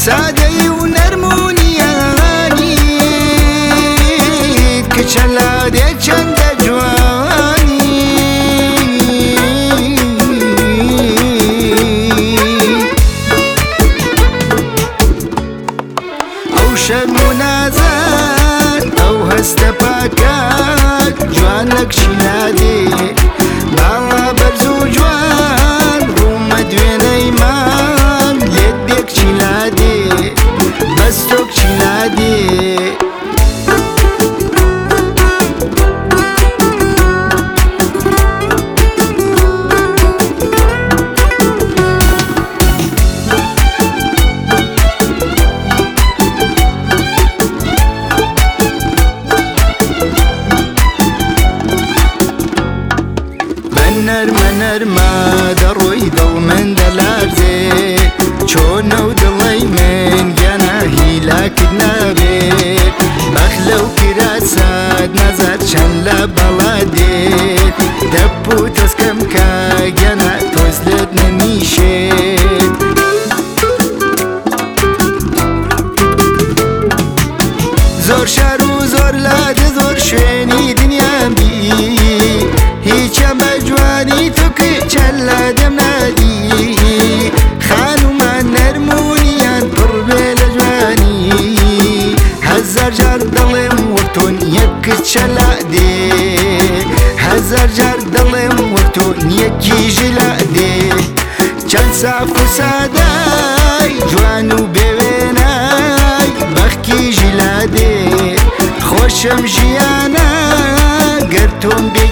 سادەی و نەرمونیانی کچە لادێک چەندە جوانی ئەو شەرم و نازان ئەو هەستە پاکات جوان لە کچی لادێ باڵا بەرز و جوان ڕوومە دوێنەی مام لێت بێ کچی لادێ بەس تۆ کچی لادێ نەرمە نەرمە دەڕۆی دڵ من دەلارزێ چۆنە و دڵی من گەنە هیلاکت نابێت بەخ لەو کراسات نەزار چەند لە بەڵا دێت دەپ و تەسکەم کە گەنە تۆز لێت نەمیشێت زۆر شار و زۆر لادە زۆر شوێنی دنیام بی هیچم بە جوانی تو کچە لادەم نادی خانومان نەرمونیان پڕ بێ لە جوانی هەزار جار دڵێم وەرتۆن یەک کچە لادێ هەزار جار دڵێم وەرتۆن یەکیژی لادێ چەند ساف و سادای جوان و بێوێنای بەخکیژی لادێ خۆشم ژیانە گەر تۆم بێ